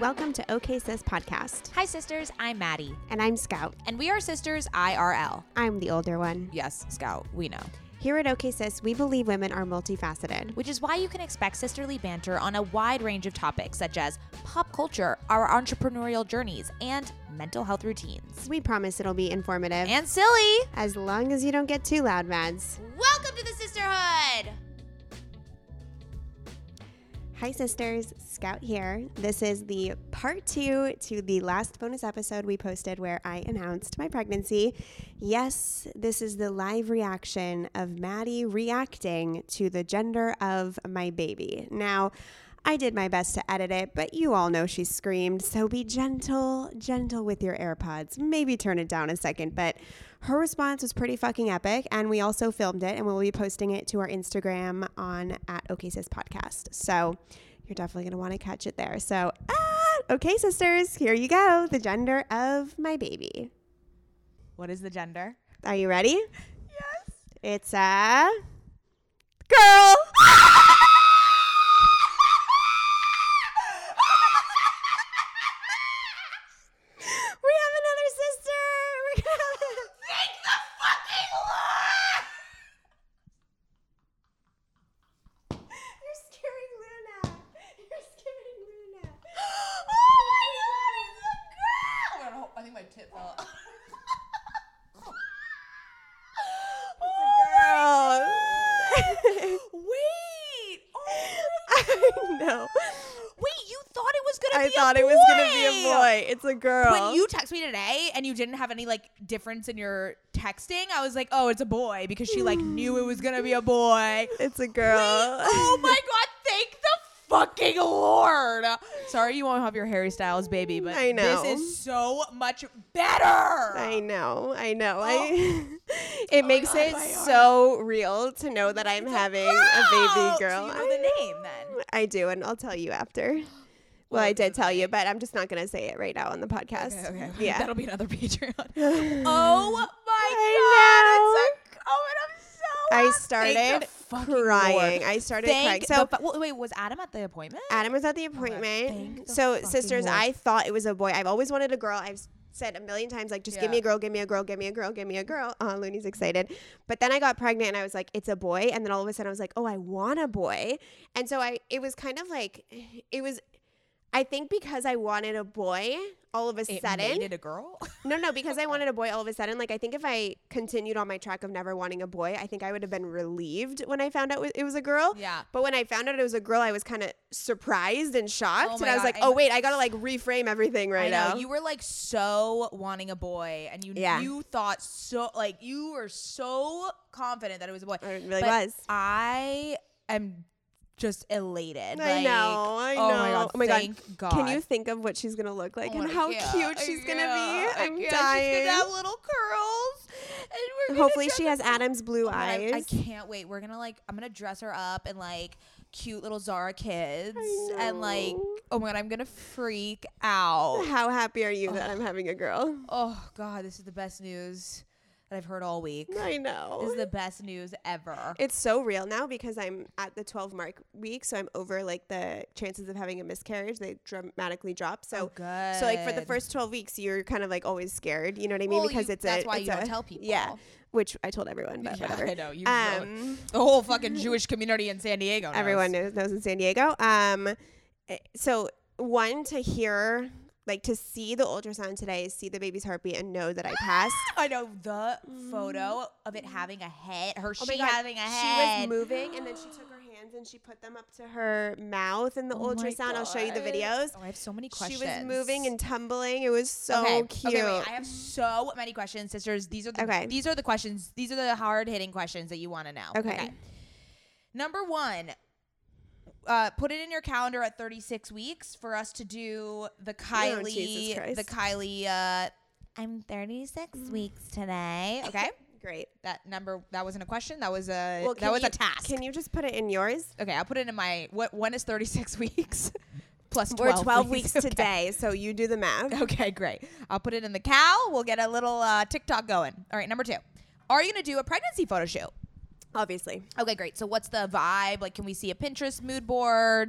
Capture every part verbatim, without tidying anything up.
Welcome to OK Sis Podcast. Hi, sisters. I'm Maddie. And I'm Scout. And we are sisters I R L. I'm the older one. Yes, Scout, we know. Here at OK Sis, we believe women are multifaceted. Which is why you can expect sisterly banter on a wide range of topics such as pop culture, our entrepreneurial journeys, and mental health routines. We promise it'll be informative. And silly. As long as you don't get too loud, Mads. Welcome to the sisterhood. Hi, sisters. Scout here. This is the part two to the last bonus episode we posted where I announced my pregnancy. Yes, this is the live reaction of Maddie reacting to the gender of my baby. Now, I did my best to edit it, but you all know she screamed, so be gentle, gentle with your AirPods. Maybe turn it down a second, but her response was pretty fucking epic, and we also filmed it, and we'll be posting it to our Instagram on at OK Sis Podcast. So you're definitely going to want to catch it there. So, ah, okay, sisters, here you go. The gender of my baby. What is the gender? Are you ready? Yes. It's a girl. I thought it was going to be a boy. It's a girl. When you text me today and you didn't have any like difference in your texting, I was like, oh, it's a boy because she like knew it was going to be a boy. It's a girl. Wait, oh my God. Thank the fucking Lord. Sorry you won't have your Harry Styles baby, but I know. This is so much better. I know. I know. Oh. I, it oh makes God, it so real to know that I'm it's having a, a baby girl. So you know the name then? I do, and I'll tell you after. Well, I did tell you, but I'm just not going to say it right now on the podcast. Okay, okay. Yeah. That'll be another Patreon. Oh, my I God. It's a, oh, and I'm so I started crying. Lord. I started Thank crying. So, the, wait, was Adam at the appointment? Adam was at the appointment. Okay. So, sisters, Lord. I thought it was a boy. I've always wanted a girl. I've said a million times, like, just yeah. give me a girl, give me a girl, give me a girl, give me a girl. Oh, Looney's excited. But then I got pregnant and I was like, it's a boy. And then all of a sudden I was like, oh, I want a boy. And so I, it was kind of like, it was, I think because I wanted a boy, all of a it sudden. Made it a girl? No, no, because I wanted a boy all of a sudden. Like, I think if I continued on my track of never wanting a boy, I think I would have been relieved when I found out it was a girl. Yeah. But when I found out it was a girl, I was kind of surprised and shocked. Oh and I was God, like, I oh, know. wait, I got to like reframe everything right I know. now. You were like so wanting a boy and you yeah. you thought so, like, you were so confident that it was a boy. It really but was. I am just elated. I like, know, I know. Oh my God, oh my thank God. Can you think of what she's going to look like oh and how cute she's going to be? I'm dying. She's going to have little curls. And we're Hopefully she has Adam's blue oh eyes. I, I can't wait. We're going to like, I'm going to dress her up in like cute little Zara kids. And like, oh my God, I'm going to freak out. How happy are you oh. that I'm having a girl? Oh God, this is the best news that I've heard all week. I know. This is the best news ever. It's so real now because I'm at the twelve mark week, so I'm over like the chances of having a miscarriage. They dramatically drop. So, oh, good. So like for the first twelve weeks, you're kind of like always scared. You know what I mean? Well, because you, it's that's a, why it's you a, don't tell people. Yeah, which I told everyone, but yeah, whatever. I know. You um, know, the whole fucking Jewish community in San Diego knows. Everyone knows, knows in San Diego. Um, so one to hear. Like, to see the ultrasound today, see the baby's heartbeat, and know that I passed. I know the photo of it having a head, her oh she God. having a she head. She was moving, and then she took her hands and she put them up to her mouth in the oh ultrasound. I'll show you the videos. Oh, I have so many questions. She was moving and tumbling. It was so okay. cute. Okay, wait. I have so many questions, sisters. These are the, okay. These are the questions. These are the hard-hitting questions that you want to know. Okay. okay. Number one. Uh, put it in your calendar at thirty-six weeks for us to do the Kylie, oh, the Kylie, uh, I'm thirty-six mm. weeks today. Okay. Great. That number, that wasn't a question. That was a, well, that was you, a task. Can you just put it in yours? Okay. I'll put it in my, what, when is thirty-six weeks? Plus twelve. We're twelve weeks, weeks okay. today, so you do the math. Okay, great. I'll put it in the cow. We'll get a little uh, TikTok going. All right. Number two. Are you going to do a pregnancy photo shoot? Obviously. Okay, great. So what's the vibe? Like, can we see a Pinterest mood board?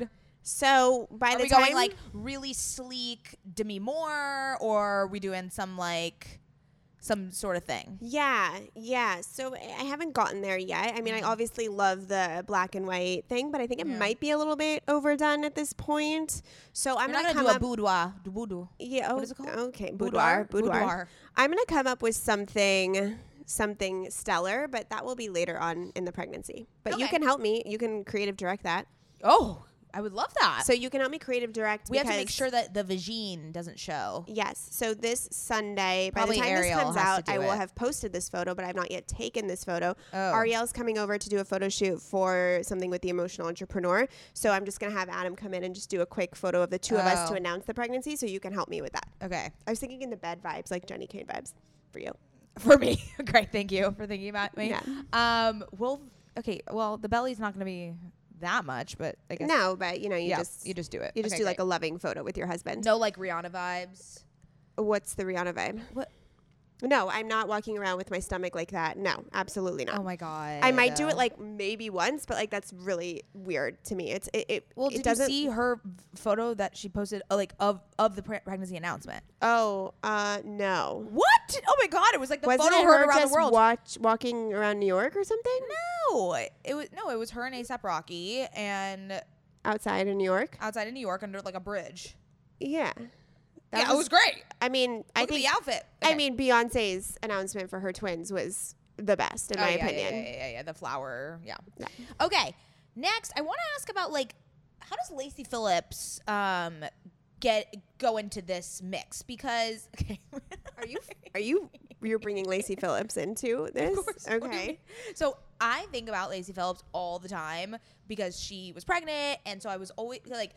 So by are the we time going like really sleek Demi Moore, or are we doing some like some sort of thing? Yeah, yeah. So I haven't gotten there yet. I mean, Mm. I obviously love the black and white thing, but I think it Yeah. might be a little bit overdone at this point. So I'm You're gonna not come gonna up. do a boudoir. Du boudoir. Yeah. What Oh, is it called? okay. Boudoir. Boudoir. Boudoir. I'm gonna come up with something, something stellar, but that will be later on in the pregnancy. But you Okay. can help me. You can creative direct that. Oh, I would love that. So you can help me creative direct. we have to make because- sure that the vagine doesn't show. Yes. So this Sunday, Probably by the time Ariel this comes has to out, do I will it. have posted this photo, but I've not yet taken this photo. Oh. Ariel's coming over to do a photo shoot for something with the Emotional Entrepreneur. So I'm just going to have Adam come in and just do a quick photo of the two of us to Oh. announce the pregnancy. So you can help me with that. Okay. I was thinking in the bed vibes, like Jenny Kane vibes for you. For me. Great. Thank you for thinking about me. Yeah. Um. Well. Okay. Well, the belly's not gonna be that much, but I guess No, but you know, you yeah, just you just do it. you just Okay, do like great. a loving photo with your husband. no like Rihanna vibes. What's the Rihanna vibe? What? No, I'm not walking around with my stomach like that. No, absolutely not. Oh my god. I might do it like maybe once, but like that's really weird to me. It's it. it Well, it did you doesn't. see her v- photo that she posted, uh, like of of the pre- pregnancy announcement? Oh, uh, no. What? Oh my god! It was like the Wasn't photo it heard her around just the world. watch walking around New York or something? No, it was no. It was her and ASAP Rocky, and Outside of New York? outside of New York under like a bridge. Yeah. That yeah, it was great. I mean, Look I at think. the outfit. I Okay. mean, Beyonce's announcement for her twins was the best in Oh, my yeah, opinion. Yeah, yeah, yeah, yeah. The flower. Yeah. Yeah. Okay. Next, I want to ask about like how does Lacey Phillips um get go into this mix because okay. Are you? Are you? You're bringing Lacey Phillips into this? Of course. What do you Okay. mean? So I think about Lacey Phillips all the time because she was pregnant, and so I was always like,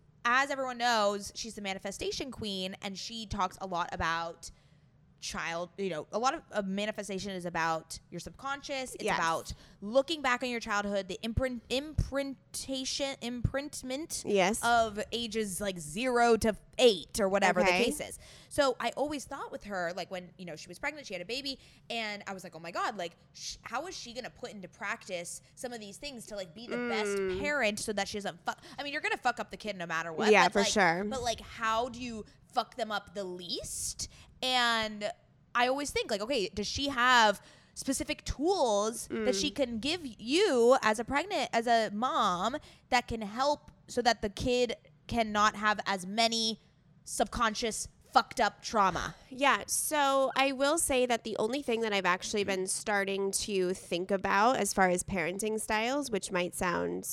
as everyone knows, she's the manifestation queen, and she talks a lot about child, you know, a lot of, of manifestation is about your subconscious. It's Yes. about looking back on your childhood, the imprint, imprintation, imprintment Yes. of ages like zero to eight or whatever Okay. the case is. So I always thought with her, like when, you know, she was pregnant, she had a baby, and I was like, oh my God, like, sh- how is she going to put into practice some of these things to like be the Mm. best parent so that she doesn't fuck? I mean, you're going to fuck up the kid no matter what. Yeah, but, for like- sure. But like, how do you fuck them up the least? And I always think like, okay, does she have specific tools that she can give you as a pregnant, as a mom that can help so that the kid cannot have as many subconscious fucked up trauma? Yeah, so I will say that the only thing that I've actually been starting to think about as far as parenting styles, which might sound,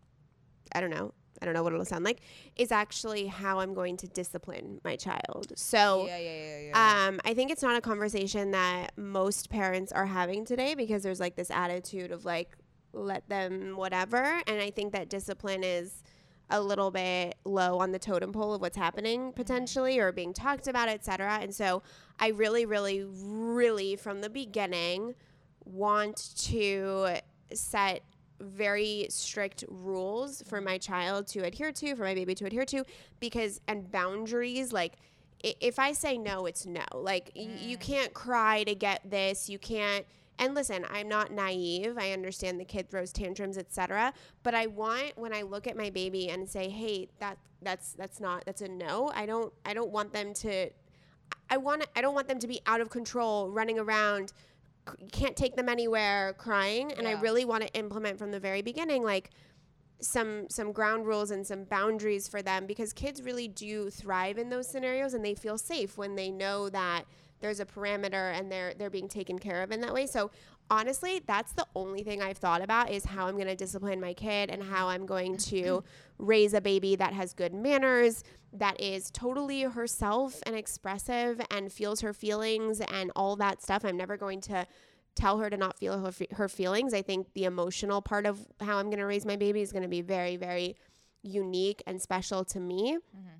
I don't know, I don't know what it'll sound like, is actually how I'm going to discipline my child. So yeah, yeah, yeah, yeah. um, I think it's not a conversation that most parents are having today because there's like this attitude of like, let them whatever. And I think that discipline is a little bit low on the totem pole of what's happening potentially or being talked about, et cetera. And so I really, really, really from the beginning want to set very strict rules for my child to adhere to, for my baby to adhere to, because, and boundaries, like, i- if I say no, it's no. Like, y- you can't cry to get this. You can't. And listen, I'm not naive. I understand the kid throws tantrums, et cetera. But I want, when I look at my baby and say, hey, that that's that's not that's a no. I don't I don't want them to. I want I don't want them to be out of control, running around. c- Can't take them anywhere, crying. And I Yeah. really want to implement from the very beginning, like some some ground rules and some boundaries for them, because kids really do thrive in those scenarios and they feel safe when they know that there's a parameter and they're they're being taken care of in that way. So honestly, that's the only thing I've thought about is how I'm going to discipline my kid and how I'm going to raise a baby that has good manners, that is totally herself and expressive and feels her feelings and all that stuff. I'm never going to tell her to not feel her, fe- her feelings. I think the emotional part of how I'm going to raise my baby is going to be very, very unique and special to me.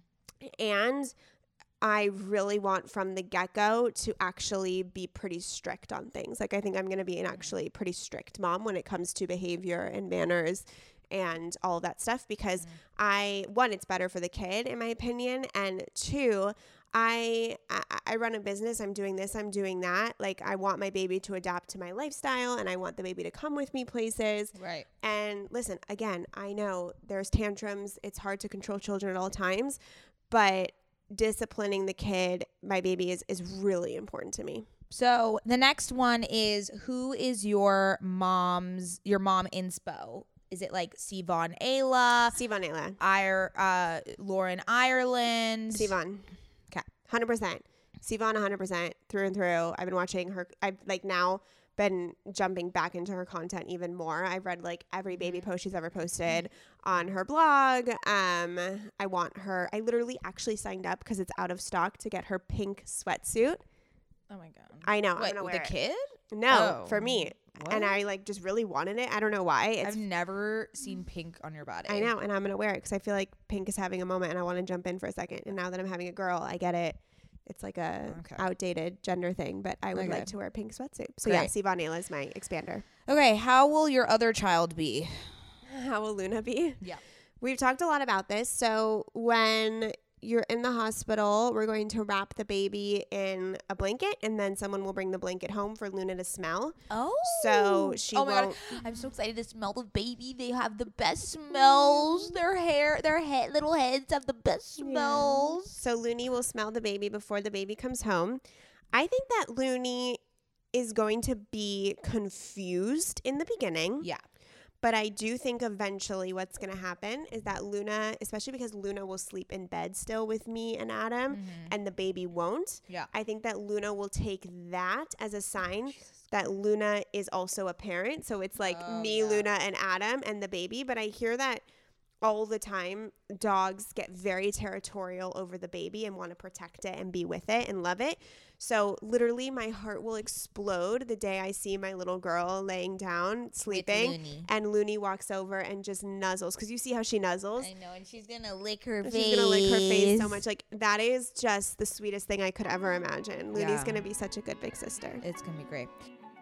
And I really want from the get-go to actually be pretty strict on things. Like, I think I'm going to be an actually pretty strict mom when it comes to behavior and manners and all of that stuff, because I, one, it's better for the kid in my opinion, and two, I, I I run a business. I'm doing this. I'm doing that. Like, I want my baby to adapt to my lifestyle, and I want the baby to come with me places. Right. And listen, again, I know there's tantrums. It's hard to control children at all times, but disciplining the kid, my baby, is is really important to me. So the next one is, who is your mom's your mom inspo? Is it like Siobhan Ayla? Siobhan Ayla. Ire, uh, Lauren Ireland? Siobhan. Okay. one hundred percent. Siobhan one hundred percent through and through. I've been watching her. I've like now been jumping back into her content even more. I've read like every baby post she's ever posted on her blog. Um, I want her. I literally actually signed up because it's out of stock to get her pink sweatsuit. Oh my god. I know. Wait, I'm gonna wear the it. kid? No, Oh. for me. What? And I like just really wanted it. I don't know why. It's I've never seen pink on your body. I know, and I'm gonna wear it because I feel like pink is having a moment, and I want to jump in for a second. And now that I'm having a girl, I get it. It's like a Okay. outdated gender thing, but I would Okay. like to wear a pink sweatsuit. So Great. yeah, Siobhan Ayla is my expander. Okay, how will your other child be? How will Luna be? Yeah. We've talked a lot about this. So when you're in the hospital, we're going to wrap the baby in a blanket, and then someone will bring the blanket home for Luna to smell. Oh. So she Oh my god, won't. I'm so excited to smell the baby. They have the best smells. Their hair, their head, little heads have the best smells. So Looney will smell the baby before the baby comes home. I think that Looney is going to be confused in the beginning. Yeah. But I do think eventually what's going to happen is that Luna, especially because Luna will sleep in bed still with me and Adam, Mm-hmm. and the baby won't. Yeah. I think that Luna will take that as a sign that Luna is also a parent. So it's like Oh, me, yeah. Luna, and Adam and the baby. But I hear that all the time dogs get very territorial over the baby and want to protect it and be with it and love it. So literally my heart will explode the day I see my little girl laying down sleeping Looney. and Looney walks over and just nuzzles, because you see how she nuzzles. I know, and she's gonna lick her And face. she's gonna lick her face so much. Like, that is just the sweetest thing I could ever imagine. Looney's Yeah. gonna be such a good big sister. It's gonna be great.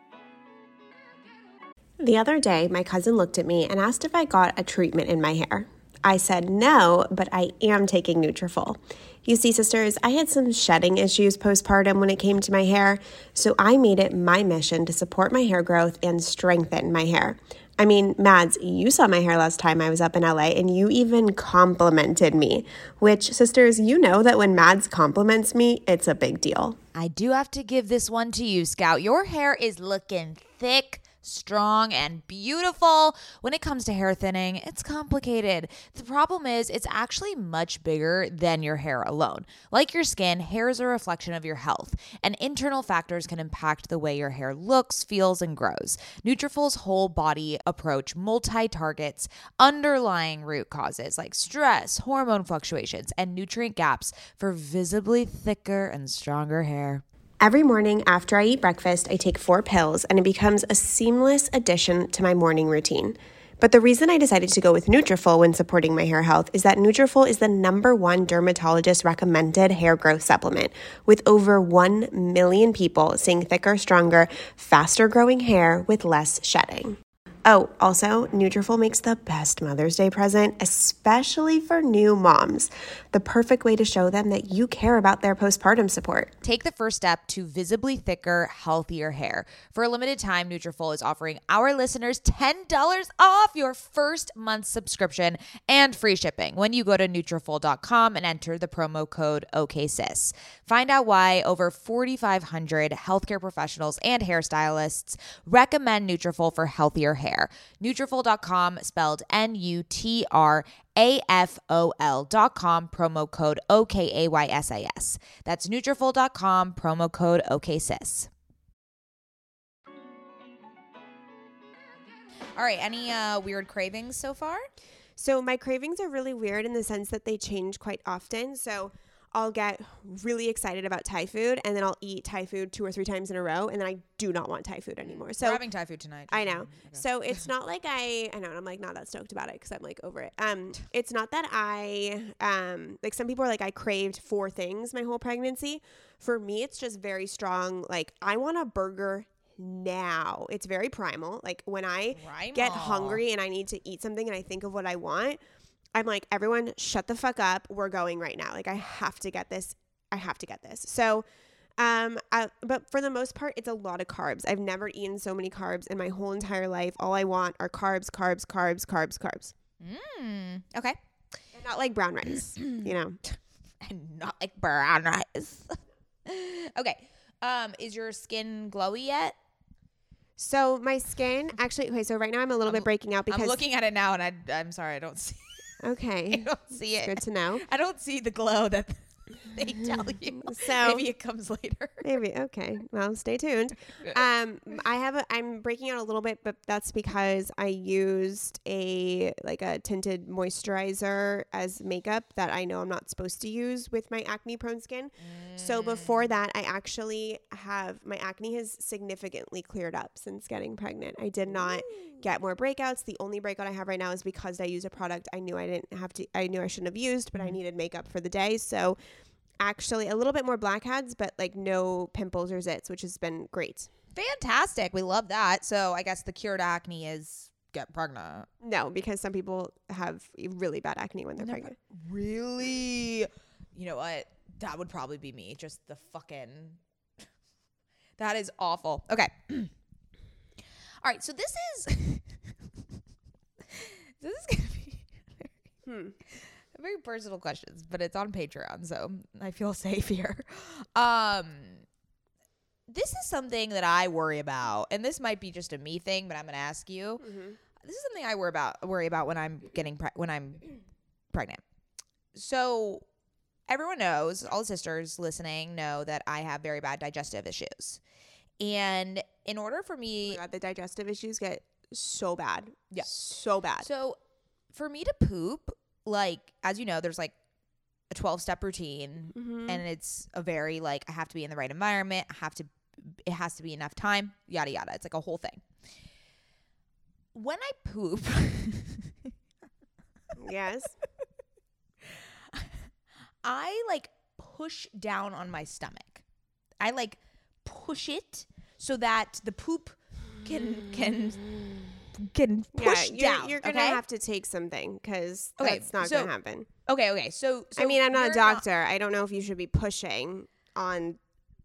The other day, my cousin looked at me and asked if I got a treatment in my hair. I said no, but I am taking Nutrafol. You see, sisters, I had some shedding issues postpartum when it came to my hair, so I made it my mission to support my hair growth and strengthen my hair. I mean, Mads, you saw my hair last time I was up in L A, and you even complimented me, which, sisters, you know that when Mads compliments me, it's a big deal. I do have to give this one to you, Scout. Your hair is looking thick, strong, and beautiful. When it comes to hair thinning, it's complicated. The problem is it's actually much bigger than your hair alone. Like your skin, hair is a reflection of your health, and internal factors can impact the way your hair looks, feels, and grows. Nutrafol's whole body approach multi-targets underlying root causes like stress, hormone fluctuations, and nutrient gaps for visibly thicker and stronger hair. Every morning after I eat breakfast, I take four pills, and it becomes a seamless addition to my morning routine. But the reason I decided to go with Nutrafol when supporting my hair health is that Nutrafol is the number one dermatologist recommended hair growth supplement, with over one million people seeing thicker, stronger, faster growing hair with less shedding. Oh, also, Nutrafol makes the best Mother's Day present, especially for new moms. The perfect way to show them that you care about their postpartum support. Take the first step to visibly thicker, healthier hair. For a limited time, Nutrafol is offering our listeners ten dollars off your first month's subscription and free shipping when you go to Nutrafol dot com and enter the promo code OKSIS. Find out why over forty-five hundred healthcare professionals and hairstylists recommend Nutrafol for healthier hair. Nutrafol dot com, spelled N U T R A F O L dot com, promo code O K A Y S I S. That's Nutrafol dot com, promo code O K S I S. All right, any uh, weird cravings so far? So my cravings are really weird in the sense that they change quite often. So I'll get really excited about Thai food, and then I'll eat Thai food two or three times in a row, and then I do not want Thai food anymore. So We're having Thai food tonight. I know. So it's not like I, I know, and I'm like not that stoked about it because I'm like over it. Um, it's not that I, um, like some people are like, I craved four things my whole pregnancy. For me, it's just very strong. Like, I want a burger now. It's very primal. Like, when I Primal. get hungry and I need to eat something and I think of what I want, I'm like, everyone shut the fuck up. We're going right now. Like, I have to get this I have to get this. So, um, I, but for the most part, it's a lot of carbs. I've never eaten so many carbs in my whole entire life. All I want are carbs, carbs, carbs, carbs, carbs. Mm, okay. And not like brown rice, you know. And not like brown rice. Okay. Um, is your skin glowy yet? So my skin, actually, okay, so right now I'm a little I'm, bit breaking out because. I'm looking at it now and I, I'm sorry, I don't see Okay. I don't see it. Good to know. I don't see the glow that they tell you. So maybe it comes later. Maybe. Okay. Well, stay tuned. Um, I have a, I'm breaking out a little bit, but that's because I used a, like a tinted moisturizer as makeup that I know I'm not supposed to use with my acne prone skin. Mm. So before that, I actually have, my acne has significantly cleared up since getting pregnant. I did not Ooh. get more breakouts. The only breakout I have right now is because I use a product I knew I didn't have to, I knew I shouldn't have used, but mm. I needed makeup for the day. So actually a little bit more blackheads, but like no pimples or zits, which has been great. Fantastic. We love that. So I guess the cure to acne is get pregnant. No, because some people have really bad acne when they're Never, pregnant. Really? You know what? That would probably be me. Just the fucking... That is awful. Okay. All right. So this is... this is going to be... hmm. Very personal questions, but it's on Patreon, so I feel safe here. Um, this is something that I worry about, and this might be just a me thing, but I'm going to ask you. Mm-hmm. This is something I worry about worry about when I'm getting pre- when I'm pregnant. So everyone knows, all the sisters listening know that I have very bad digestive issues, and in order for me, oh my God, the digestive issues get so bad, yeah, so bad. So for me to poop. Like, as you know, there's like a twelve step routine mm-hmm. and it's a very like, I have to be in the right environment. I have to, it has to be enough time, yada, yada. It's like a whole thing. When I poop. Yes. I like push down on my stomach. I like push it so that the poop can, can, can push yeah, you're, down. You're gonna okay? have to take something because okay, that's not so, gonna happen. Okay, okay. So, so I mean, I'm not a doctor. Not, I don't know if you should be pushing on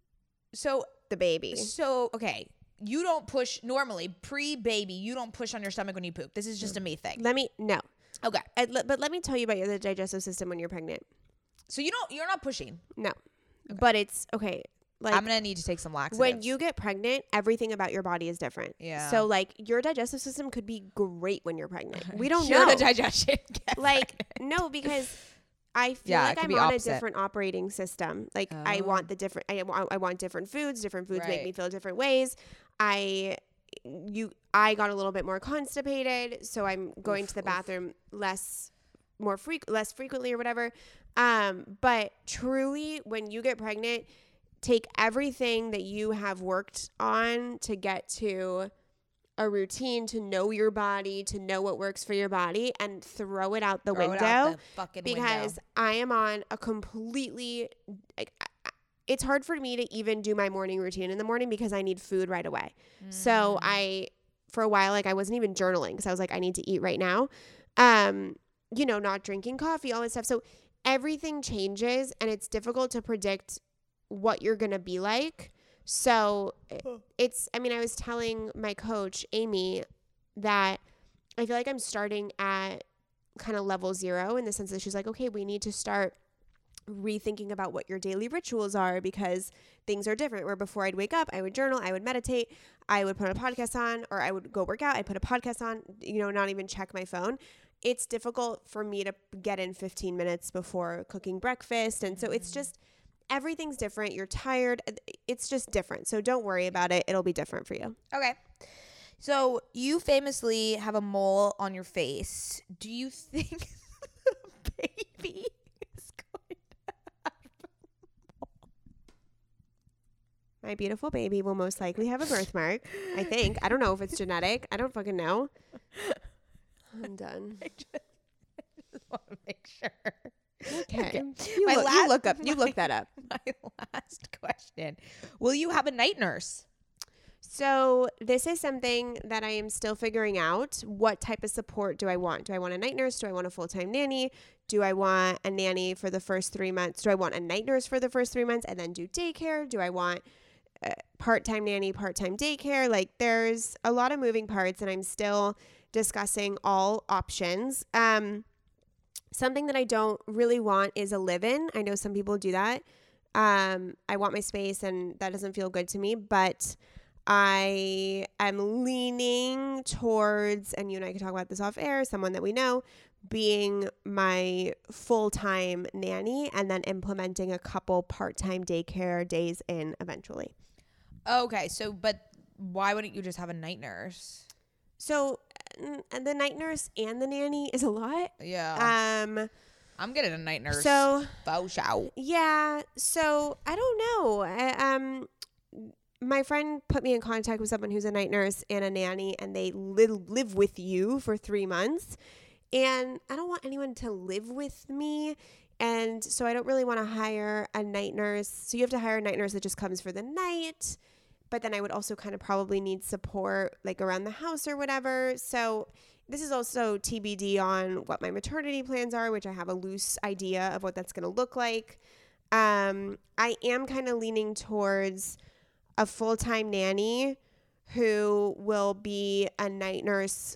so the baby. So okay, you don't push normally pre-baby. You don't push on your stomach when you poop. This is just a me thing. Let me no. Okay, I, but let me tell you about your the digestive system when you're pregnant. So you don't. You're not pushing. No, okay. But it's okay. Like, I'm gonna need to take some laxatives. When you get pregnant, everything about your body is different. Yeah. So like your digestive system could be great when you're pregnant. We don't sure know. The digestion. Like no, because I feel yeah, like I'm on opposite. a different operating system. Like oh. I want the different. I want. I want different foods. Different foods right. make me feel different ways. I. You. I got a little bit more constipated, so I'm going oof, to the bathroom oof. less, more freq less frequently or whatever. Um, but truly, when you get pregnant, take everything that you have worked on to get to a routine, to know your body, to know what works for your body, and throw it out the throw window. It out the fucking because window. I am on a completely, like, it's hard for me to even do my morning routine in the morning because I need food right away. Mm. So I, for a while, like I wasn't even journaling because I was like, I need to eat right now. Um, you know, not drinking coffee, all this stuff. So everything changes and it's difficult to predict what you're going to be like. So it's, I mean, I was telling my coach, Amy, that I feel like I'm starting at kind of level zero in the sense that she's like, okay, we need to start rethinking about what your daily rituals are because things are different. Where before I'd wake up, I would journal, I would meditate, I would put a podcast on, or I would go work out, I'd put a podcast on, you know, not even check my phone. It's difficult for me to get in fifteen minutes before cooking breakfast. And so it's just, everything's different. You're tired. It's just different. So don't worry about it. It'll be different for you. Okay. So you famously have a mole on your face. Do you think the baby is going to have a mole? My beautiful baby will most likely have a birthmark. I think. I don't know if it's genetic. I don't fucking know. I'm done. I just, I just want to make sure. Okay. okay. You, my look, last, you look up. You my, look that up. My last question. Will you have a night nurse? So this is something that I am still figuring out. What type of support do I want? Do I want a night nurse? Do I want a full-time nanny? Do I want a nanny for the first three months? Do I want a night nurse for the first three months and then do daycare? Do I want a part-time nanny, part-time daycare? Like there's a lot of moving parts and I'm still discussing all options. Um, something that I don't really want is a live-in. I know some people do that. Um, I want my space and that doesn't feel good to me, but I am leaning towards, and you and I can talk about this off air, someone that we know being my full-time nanny and then implementing a couple part-time daycare days in eventually. Okay, so but why wouldn't you just have a night nurse? So uh, the night nurse and the nanny is a lot. Yeah. Um, I'm getting a night nurse. So faux shout. Yeah. So I don't know. I, um. My friend put me in contact with someone who's a night nurse and a nanny, and they li- live with you for three months. And I don't want anyone to live with me. And so I don't really want to hire a night nurse. So you have to hire a night nurse that just comes for the night. But then I would also kind of probably need support like around the house or whatever. So this is also T B D on what my maternity plans are, which I have a loose idea of what that's going to look like. Um, I am kind of leaning towards a full-time nanny who will be a night nurse,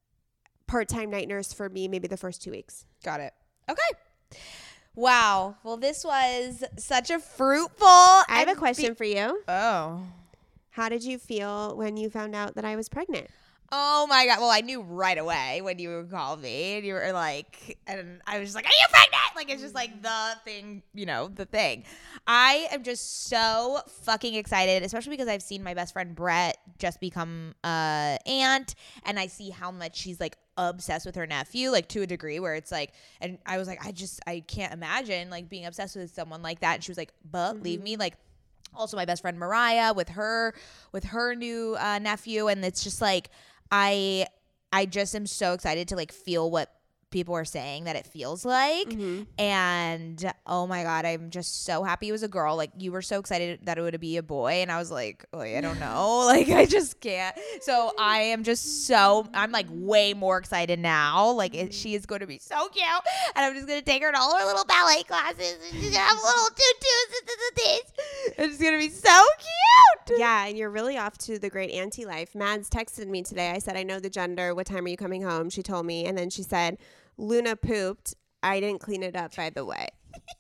part-time night nurse for me, maybe the first two weeks. Got it. Okay. Wow. Well, this was such a fruitful. I have a question be- for you. Oh. How did you feel when you found out that I was pregnant? Oh my God. Well, I knew right away when you called me and you were like, and I was just like, are you pregnant? Like, it's just like the thing, you know, the thing. I am just so fucking excited, especially because I've seen my best friend Brett just become uh aunt, and I see how much she's like obsessed with her nephew, like to a degree where it's like, and I was like, I just, I can't imagine like being obsessed with someone like that. And she was like, but mm-hmm. leave me. Like, also my best friend Mariah with her, with her new uh, nephew. And it's just like, I I just am so excited to like feel what people are saying that it feels like. Mm-hmm. And oh my God, I'm just so happy it was a girl. Like you were so excited that it would be a boy. And I was like, oh, I don't know. Like I just can't. So I am just so, I'm like way more excited now. Like it, she is going to be so cute. And I'm just going to take her to all her little ballet classes. And she's going to have little tutus and things. And it's going to be so cute. Yeah. And you're really off to the great auntie life. Mads texted me today. I said, I know the gender. What time are you coming home? She told me. And then she said, Luna pooped. I didn't clean it up, by the way.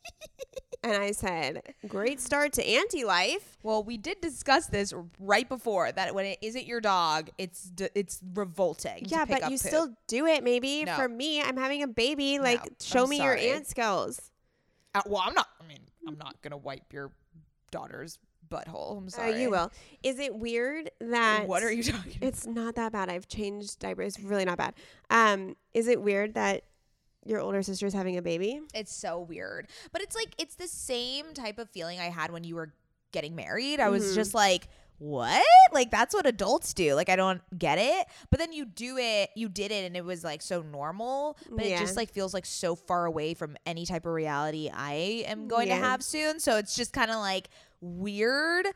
And I said, great start to auntie life. Well, we did discuss this right before, that when it isn't your dog, it's d- it's revolting. Yeah, to pick but up you poop. still do it maybe. No. For me, I'm having a baby. Like, No, show I'm me sorry. your aunt skills. Uh, well, I'm not, I mean, I'm not going to wipe your daughter's butthole. I'm Uh, sorry. you will. Is it weird that... What are you talking about? It's not that bad. I've changed diapers. It's really not bad. Um, is it weird that your older sister's having a baby? It's so weird. But it's like, it's the same type of feeling I had when you were getting married. I was Mm-hmm. just like, what? Like, that's what adults do. Like, I don't get it. But then you do it, you did it, and it was like so normal. But Yeah. it just like feels like so far away from any type of reality I am going Yeah. to have soon. So it's just kind of like weird.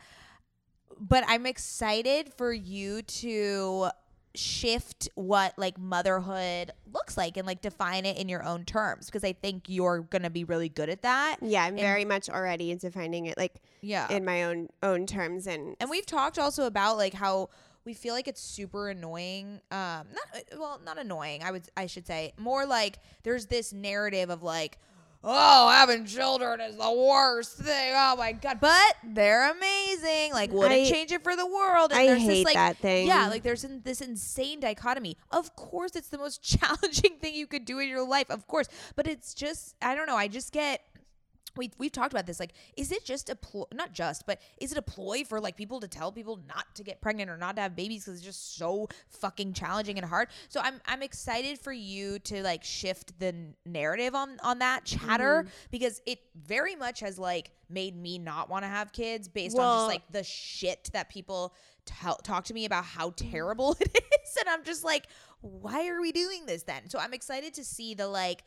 But I'm excited for you to shift what like motherhood looks like and like define it in your own terms, because I think you're gonna be really good at that. Yeah, I'm And- very much already defining it like Yeah. in my own own terms. And And we've talked also about like how we feel like it's super annoying. Um, not well, not annoying. I would, I should say more like there's this narrative of like, oh, having children is the worst thing. Oh my God, but they're amazing. Like, wouldn't I- change it for the world. And I there's hate this, like, that thing. Yeah, like there's in, this insane dichotomy. Of course, it's the most challenging thing you could do in your life. Of course, but it's just, I don't know. I just get. We we've talked about this. Like, is it just a ploy? Not just, but is it a ploy for like people to tell people not to get pregnant or not to have babies because it's just so fucking challenging and hard? So I'm I'm excited for you to like shift the n- narrative on on that chatter, mm-hmm. because it very much has like made me not want to have kids based well, on just like the shit that people t- talk to me about how terrible it is, and I'm just like, why are we doing this then? So I'm excited to see the like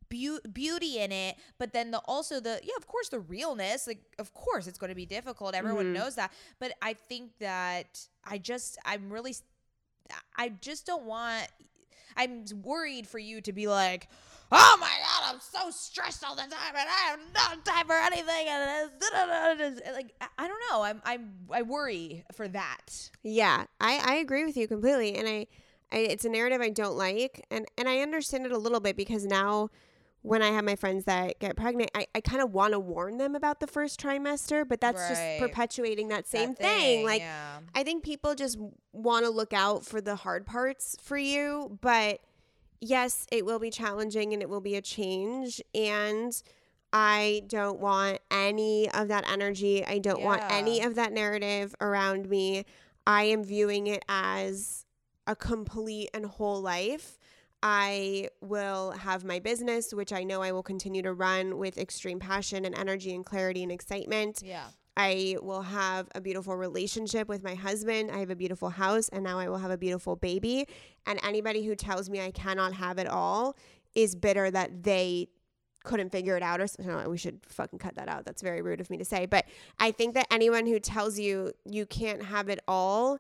be- beauty in it, but then the also the yeah, of course the realness. Like, of course it's going to be difficult. Everyone mm-hmm. knows that. But I think that I just I'm really I just don't want. I'm worried for you to be like, oh my God, I'm so stressed all the time and I have no time for anything. And like, I don't know. I'm, I'm, I worry for that. Yeah, I, I agree with you completely. And I, I, it's a narrative I don't like. And, and I understand it a little bit because now when I have my friends that get pregnant, I, I kind of want to warn them about the first trimester, but that's right. just perpetuating that same that thing. thing. Like, yeah. I think people just want to look out for the hard parts for you, but yes, it will be challenging and it will be a change. And I don't want any of that energy. I don't yeah. want any of that narrative around me. I am viewing it as a complete and whole life. I will have my business, which I know I will continue to run with extreme passion and energy and clarity and excitement. Yeah. I will have a beautiful relationship with my husband. I have a beautiful house, and now I will have a beautiful baby. And anybody who tells me I cannot have it all is bitter that they couldn't figure it out. Or no, we should fucking cut that out. That's very rude of me to say. But I think that anyone who tells you you can't have it all,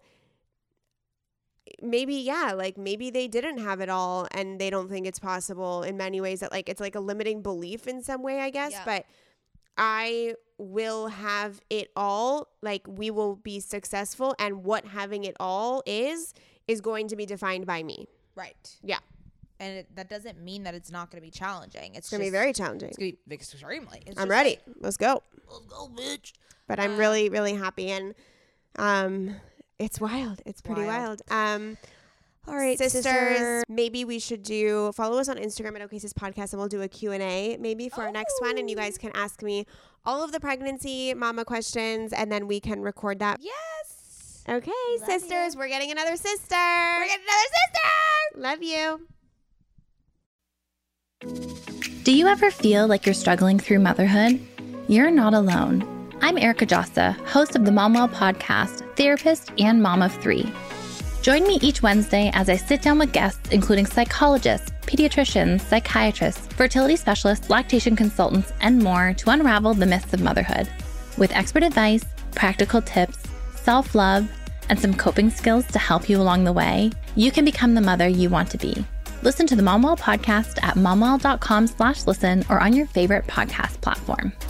maybe, yeah, like maybe they didn't have it all and they don't think it's possible in many ways. That like it's like a limiting belief in some way, I guess. Yeah. But I will have it all. Like, we will be successful, and what having it all is is going to be defined by me. Right. Yeah. And it, that doesn't mean that it's not going to be challenging. It's, it's going to be very challenging. It's going to be extremely. It's I'm ready. Like, let's go. Let's go, bitch. But I'm um, really, really happy, and um. It's wild. It's pretty wild. wild. Um, all right, sisters, sisters, maybe we should do, follow us on Instagram at OKSIS Podcast, and we'll do a Q and A maybe for oh. our next one. And you guys can ask me all of the pregnancy mama questions, and then we can record that. Yes. Okay, Love sisters, you. We're getting another sister. We're getting another sister. Love you. Do you ever feel like you're struggling through motherhood? You're not alone. I'm Erica Jossa, host of the Momwell podcast, therapist, and mom of three. Join me each Wednesday as I sit down with guests, including psychologists, pediatricians, psychiatrists, fertility specialists, lactation consultants, and more to unravel the myths of motherhood. With expert advice, practical tips, self-love, and some coping skills to help you along the way, you can become the mother you want to be. Listen to the Momwell podcast at momwell.com slash listen or on your favorite podcast platform.